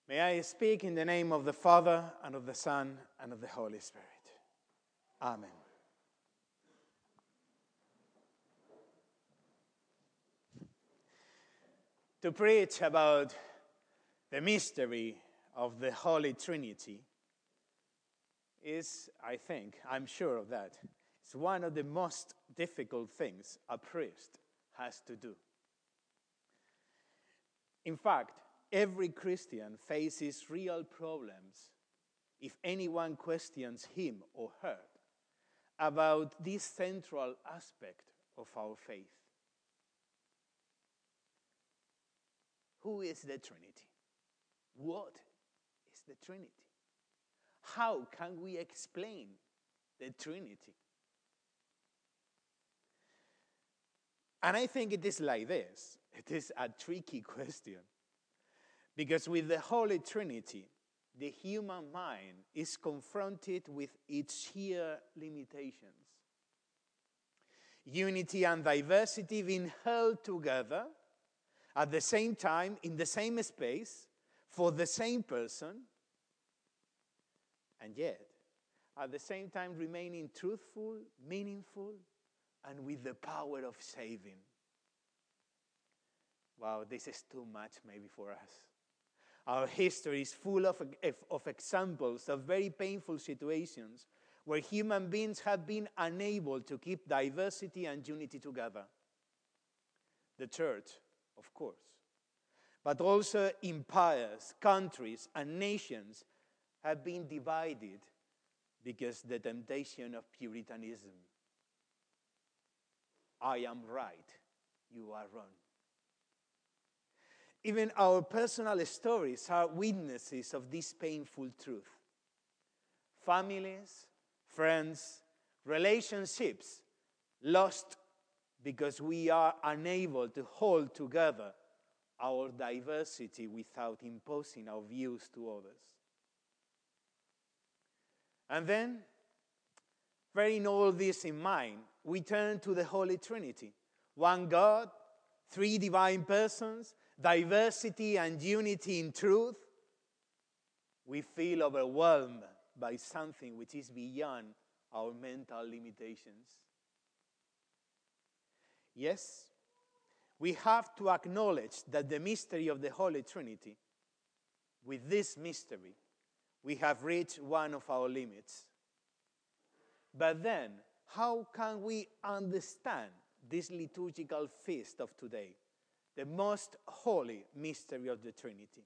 May I speak in the name of the Father, and of the Son, and of the Holy Spirit. Amen. To preach about the mystery of the Holy Trinity is, I'm sure of that, it's one of the most difficult things a priest has to do. In fact, every Christian faces real problems if anyone questions him or her about this central aspect of our faith. Who is the Trinity? What is the Trinity? How can we explain the Trinity? And I think it is like this. It is a tricky question. Because with the Holy Trinity, the human mind is confronted with its sheer limitations. Unity and diversity being held together at the same time, in the same space, for the same person, and yet, at the same time remaining truthful, meaningful, and with the power of saving. Wow, this is too much maybe for us. Our history is full of examples of very painful situations where human beings have been unable to keep diversity and unity together. The church, of course, but also empires, countries, and nations have been divided because the temptation of Puritanism. I am right, you are wrong. Even our personal stories are witnesses of this painful truth. Families, friends, relationships lost because we are unable to hold together our diversity without imposing our views to others. And then, bearing all this in mind, we turn to the Holy Trinity. One God, three divine persons, diversity and unity in truth. We feel overwhelmed by something which is beyond our mental limitations. Yes, we have to acknowledge that the mystery of the Holy Trinity, with this mystery, we have reached one of our limits. But then, how can we understand this liturgical feast of today, the most holy mystery of the Trinity?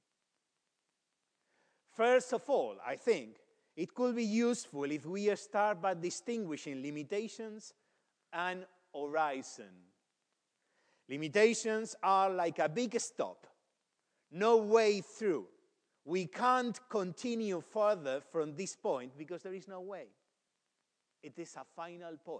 First of all, I think it could be useful if we start by distinguishing limitations and horizon. Limitations are like a big stop, no way through. We can't continue further from this point because there is no way. It is a final point.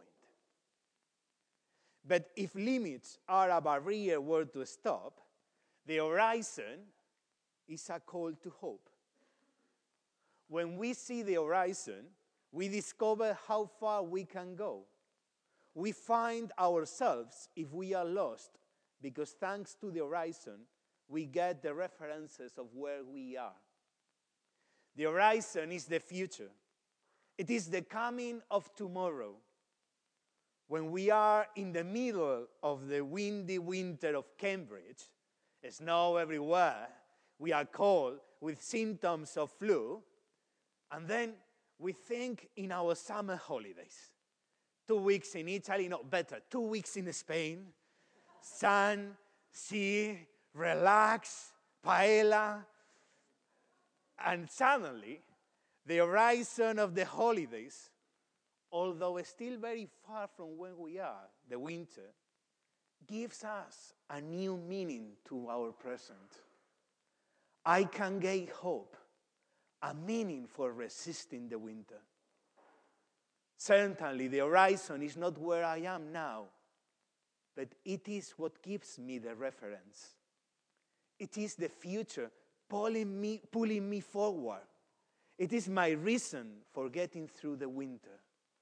But if limits are a barrier where to stop, the horizon is a call to hope. When we see the horizon, we discover how far we can go. We find ourselves if we are lost, because thanks to the horizon, we get the references of where we are. The horizon is the future. It is the coming of tomorrow. When we are in the middle of the windy winter of Cambridge, snow everywhere, we are cold with symptoms of flu, and then we think in our summer holidays. 2 weeks in Italy, no, better, 2 weeks in Spain, sun, sea, relax, paella, and suddenly, the horizon of the holidays, although still very far from where we are, the winter, gives us a new meaning to our present. I can gain hope, a meaning for resisting the winter. Certainly, the horizon is not where I am now, but it is what gives me the reference. It is the future pulling me forward. It is my reason for getting through the winter.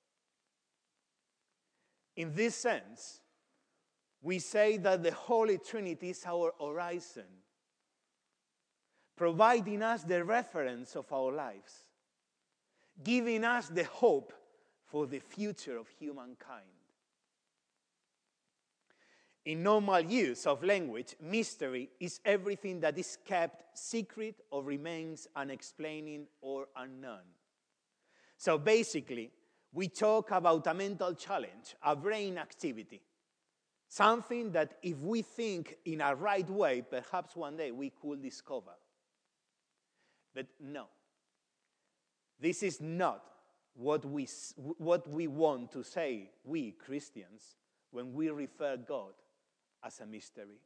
In this sense, we say that the Holy Trinity is our horizon. providing us the reference of our lives, giving us the hope for the future of humankind. In normal use of language, mystery is everything that is kept secret or remains unexplained or unknown. So basically, we talk about a mental challenge, a brain activity, something that if we think in a right way, perhaps one day we could discover. But no, this is not what we want to say, we Christians, when we refer God as a mystery.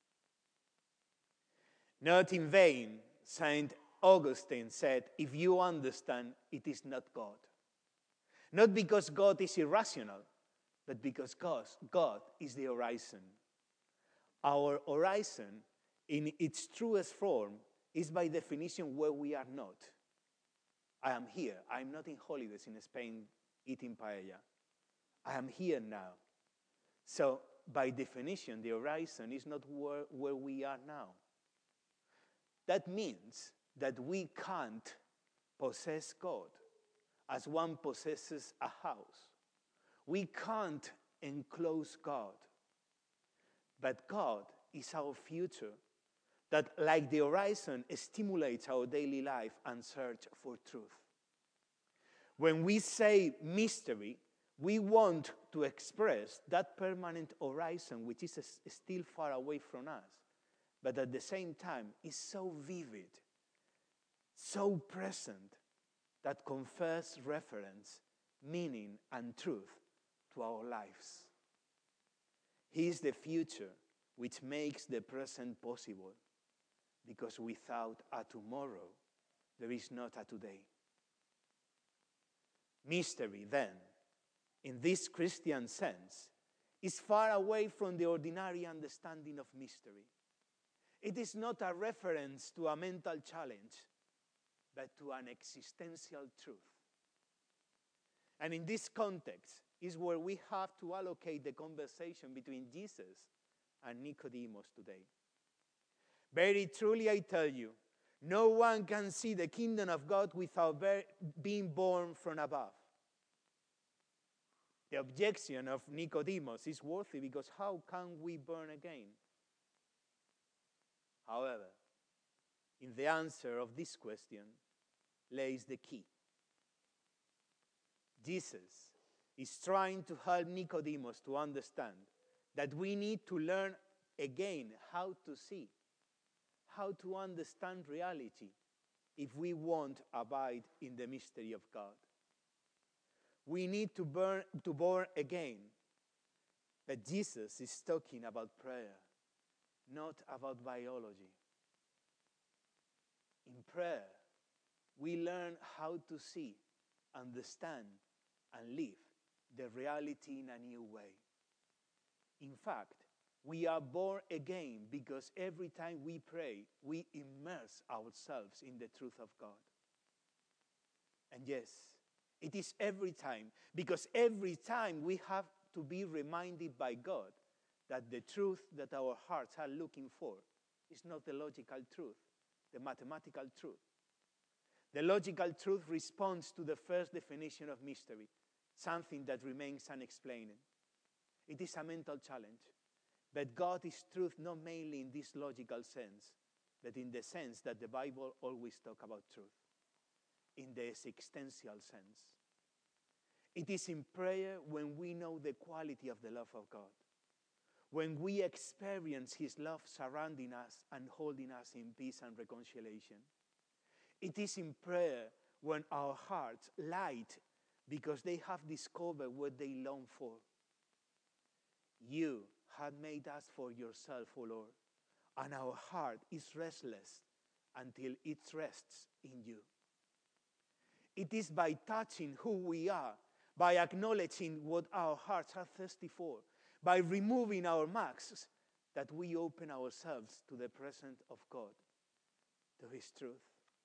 Not in vain, St. Augustine said, if you understand, it is not God. Not because God is irrational, but because God is the horizon. Our horizon, in its truest form, is by definition where we are not. I am here. I am not in holidays in Spain eating paella. I am here now. So, by definition, the horizon is not where we are now. That means that we can't possess God as one possesses a house. We can't enclose God. But God is our future that, like the horizon, stimulates our daily life and search for truth. When we say mystery, we want to express that permanent horizon which is still far away from us, but at the same time is so vivid, so present, that confers reference, meaning, and truth to our lives. He is the future which makes the present possible, because without a tomorrow, there is not a today. Mystery, then, in this Christian sense, is far away from the ordinary understanding of mystery. It is not a reference to a mental challenge, but to an existential truth. And in this context is where we have to allocate the conversation between Jesus and Nicodemus today. Very truly I tell you, no one can see the kingdom of God without being born from above. The objection of Nicodemus is worthy because how can we born again? However, in the answer of this question lays the key. Jesus is trying to help Nicodemus to understand that we need to learn again how to see, how to understand reality if we want to abide in the mystery of God. We need to born again. But Jesus is talking about prayer, not about biology. In prayer, we learn how to see, understand, and live the reality in a new way. In fact, we are born again because every time we pray, we immerse ourselves in the truth of God. And yes, it is every time, because every time we have to be reminded by God that the truth that our hearts are looking for is not the logical truth, the mathematical truth. The logical truth responds to the first definition of mystery, something that remains unexplained. It is a mental challenge. But God is truth not mainly in this logical sense, but in the sense that the Bible always talks about truth, in the existential sense. It is in prayer when we know the quality of the love of God, when we experience His love surrounding us and holding us in peace and reconciliation. It is in prayer when our hearts light because they have discovered what they long for. You have made us for yourself, O Lord, and our heart is restless until it rests in you. It is by touching who we are, by acknowledging what our hearts are thirsty for, by removing our masks, that we open ourselves to the presence of God, to His truth.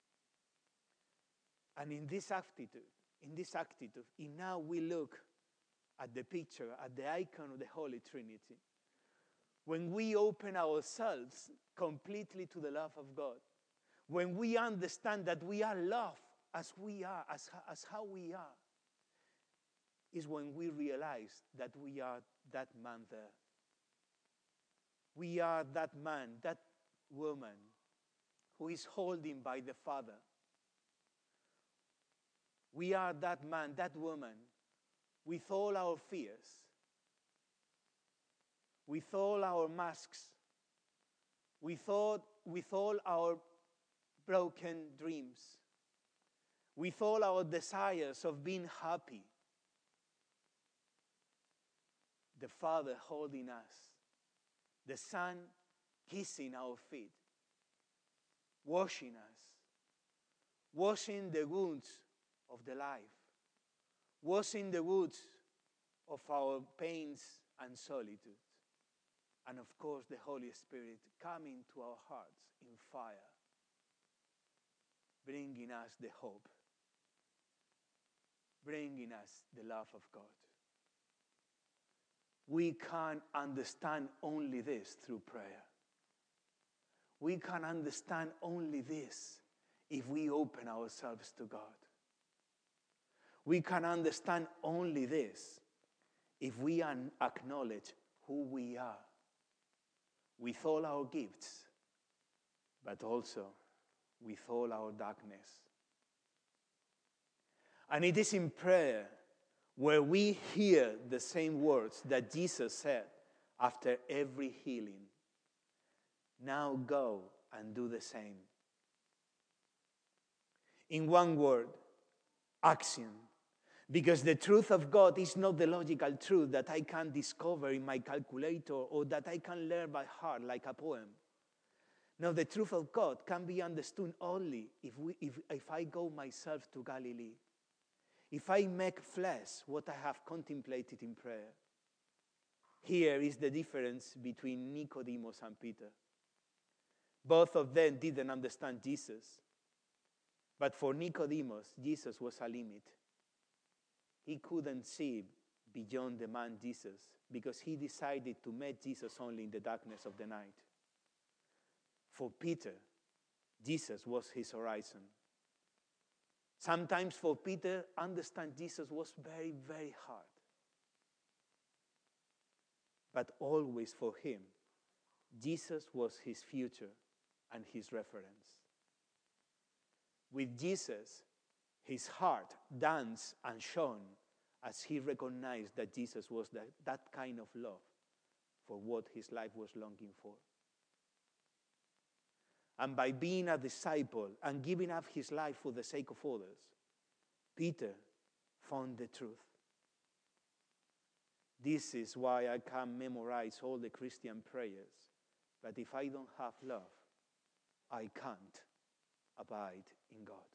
And in this attitude, now we look at the picture, at the icon of the Holy Trinity. When we open ourselves completely to the love of God, when we understand that we are loved as we are, as how we are, is when we realize that we are that man there. We are that man, that woman who is holding by the Father. We are that man, that woman, with all our fears, with all our masks, with all our broken dreams, with all our desires of being happy. The Father holding us, the Son kissing our feet, washing us, washing the wounds of the life, washing the wounds of our pains and solitude. And of course, the Holy Spirit coming to our hearts in fire, bringing us the hope, bringing us the love of God. We can understand only this through prayer. We can understand only this if we open ourselves to God. We can understand only this if we acknowledge who we are with all our gifts, but also with all our darkness. And it is in prayer where we hear the same words that Jesus said after every healing. Now go and do the same. In one word, action. Because the truth of God is not the logical truth that I can discover in my calculator or that I can learn by heart like a poem. No, the truth of God can be understood only if I go myself to Galilee. If I make flesh what I have contemplated in prayer. Here is the difference between Nicodemus and Peter. Both of them didn't understand Jesus. But for Nicodemus, Jesus was a limit. He couldn't see beyond the man Jesus because he decided to meet Jesus only in the darkness of the night. For Peter, Jesus was his horizon. Sometimes for Peter, understand Jesus was very, very hard. But always for him, Jesus was his future and his reference. With Jesus, his heart danced and shone as he recognized that Jesus was that kind of love for what his life was longing for. And by being a disciple and giving up his life for the sake of others, Peter found the truth. This is why I can memorize all the Christian prayers. But if I don't have love, I can't abide in God.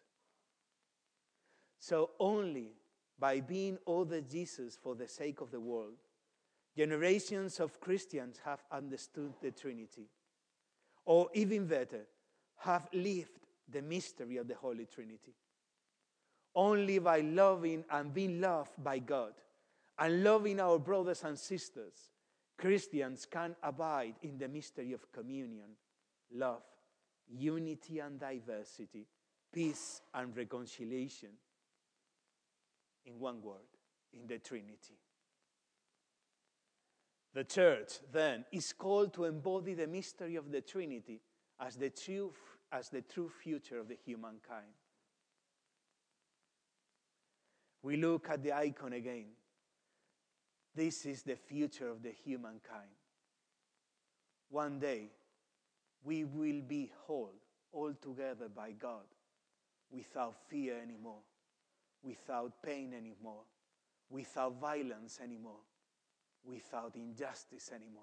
So only by being other Jesus for the sake of the world, generations of Christians have understood the Trinity. Or even better, have lived the mystery of the Holy Trinity. Only by loving and being loved by God and loving our brothers and sisters, Christians can abide in the mystery of communion, love, unity and diversity, peace and reconciliation. In one word, in the Trinity. The church, then, is called to embody the mystery of the Trinity as the true future of the humankind. We look at the icon again. This is the future of the humankind. One day, we will be whole, all together by God, without fear anymore, without pain anymore, without violence anymore, without injustice anymore.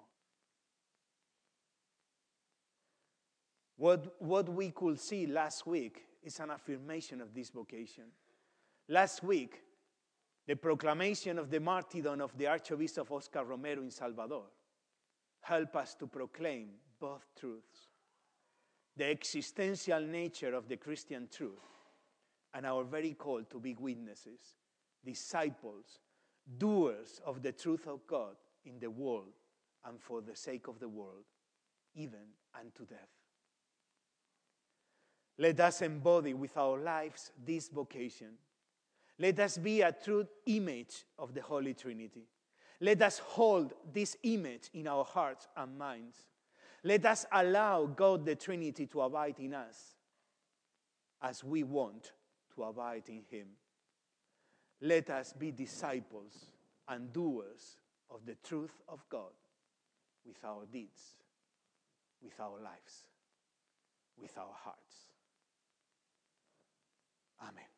What we could see last week is an affirmation of this vocation. Last week, the proclamation of the martyrdom of the Archbishop Oscar Romero in Salvador helped us to proclaim both truths. The existential nature of the Christian truth and our very call to be witnesses, disciples, doers of the truth of God in the world and for the sake of the world, even unto death. Let us embody with our lives this vocation. Let us be a true image of the Holy Trinity. Let us hold this image in our hearts and minds. Let us allow God the Trinity to abide in us as we want to abide in Him. Let us be disciples and doers of the truth of God with our deeds, with our lives, with our hearts. Amen.